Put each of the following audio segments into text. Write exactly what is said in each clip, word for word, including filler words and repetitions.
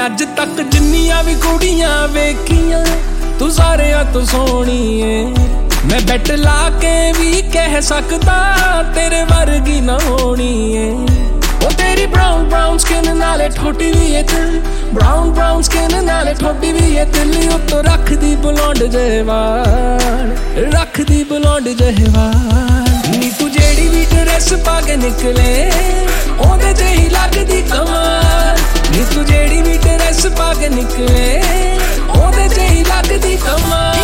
अज तक जिन्नियां भी कुड़ियां वेखियां तू सारियां तो सोहनी है। मैं बैट ला के भी कह सकदा तेरे वर्गी ना होनी है। ओ तेरी ब्राउन ब्राउन स्किन नाले ठोटी भी है दिल, ब्राउन ब्राउन स्किन नाले ठोटी भी है दिल। उत्तों रख दी ब्लोंड जहवान, रख दी ब्लोंड जहवान। नी तू जेड़ी भी ड्रेस पा के निकले ओदे ते ही लगदी कमाल। नी तू जेड़ी भी ड्रेस पा के निकले ओदे ते ही लगदी कमाल।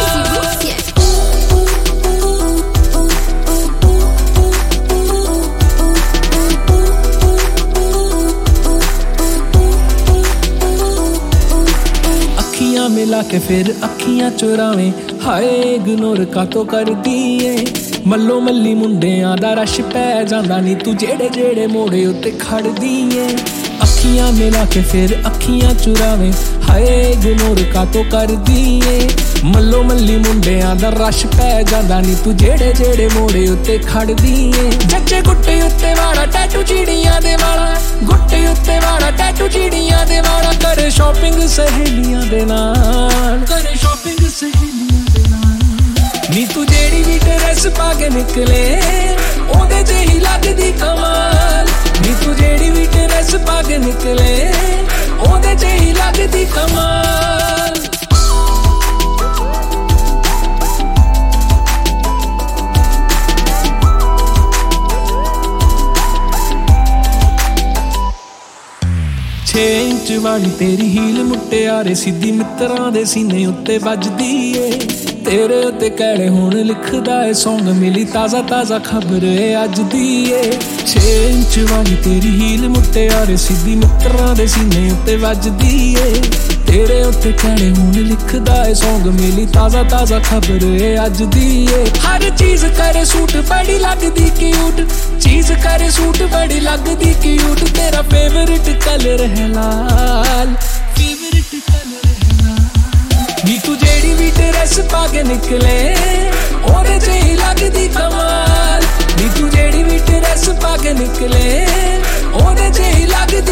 अखियां मिला के फिर अखियां चुरावे, हाय इग्नोर कातों कर दिए। मल्लो मल्ली मुंडियां दा रश पै जांदा नी तू जेड़े जेड़े मोड़े उत्ते खड़दी ऐ। अखियां मिला के फिर अखियां चुरावे, हाय इग्नोर कातों कर दिए। मल्लो मल्ली मुंडियां दा रश पै जांदा नी तू जेड़े जेड़े मोड़े उत्ते खड़दी ऐ। जच्चे गुट्टे उत्ते वाला टैटू चिड़ियां दे वाला, गुट्टे उत्ते वाला टैटू चिड़ियां दे वाला। करे शॉपिंग सहेलियां दे नाल, करे शॉपिंग सहेलियां दे नाल। नी तू जेड़ी भी ड्रेस पा के निकले ओदे ते ही लगदी कमाल। नी तू जेड़ी भी ड्रेस पा के निकले ओदे ते ही लगदी कमाल। छे इंच वाली तेरी हील मुट्टियारे सीधी मित्तरां दे सीने उत्ते वजदी ए। तेरे उत्ते कैड़े हुण लिखदा ए सॉन्ग, मिली ताज़ा ताज़ा खबर ए अज दी ए। छे इंच वाली तेरी हील मुट्टियारे सीधी मित्तरां दे सीने उत्ते वजदी ए। तेरे उत्ते कैड़े हुण लिखदा ए सॉन्ग, मिली ताज़ा ताज़ा खबर ए अज दी ए। हर चीज करे सूट बड़ी लगदी क्यूट, चीज करे सूट बड़ी लगदी क्यूट। तेरा फेवरेट कलर है लाल, फेवरेट कलर है लाल। नी तू जेड़ी भी ड्रेस पा के निकले ओदे ते ही लगदी कमाल। नी तू जेड़ी भी ड्रेस पा के निकले ओदे ते ही लगदी